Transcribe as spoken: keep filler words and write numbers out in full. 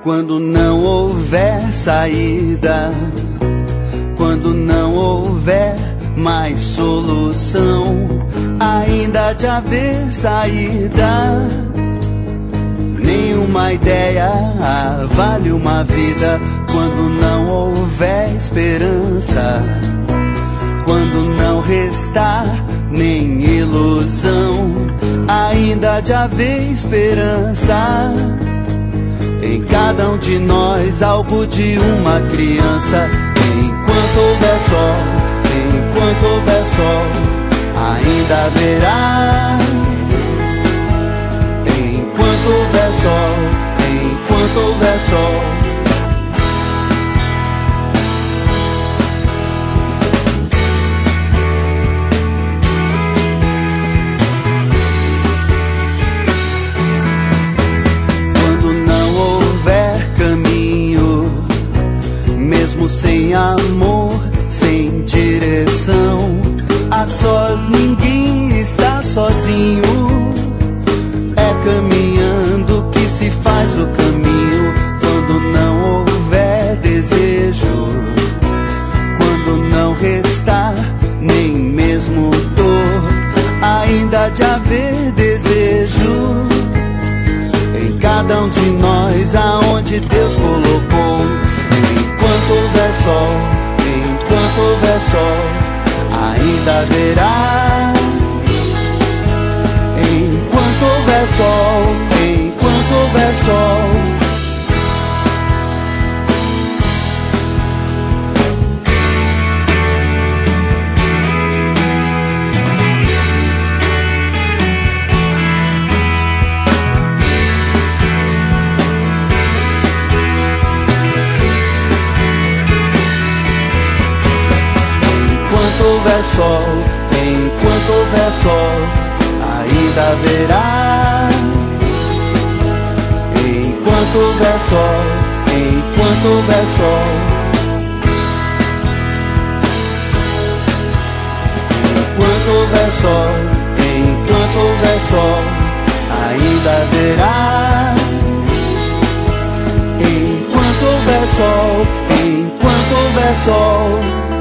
Quando não houver saída, quando não houver mais solução, ainda há de haver saída. Nenhuma ideia vale uma vida quando não houver esperança, quando não restar nem ilusão, ainda há de haver esperança. Em cada um de nós algo de uma criança. Enquanto houver sol, enquanto houver sol, ainda haverá. Enquanto houver sol, enquanto houver sol. Sem amor, sem direção, a sós ninguém está sozinho. É caminhando que se faz o caminho. Quando não houver desejo, quando não restar nem mesmo dor, ainda há de haver desejo. Em cada um de nós, aonde Deus colocou. Enquanto houver sol, enquanto houver sol, ainda haverá. Enquanto houver sol, enquanto houver sol. Enquanto houver sol, enquanto houver sol, ainda haverá. Enquanto houver sol, enquanto houver sol. Enquanto houver sol, enquanto houver sol, ainda haverá. Enquanto houver sol, enquanto houver sol.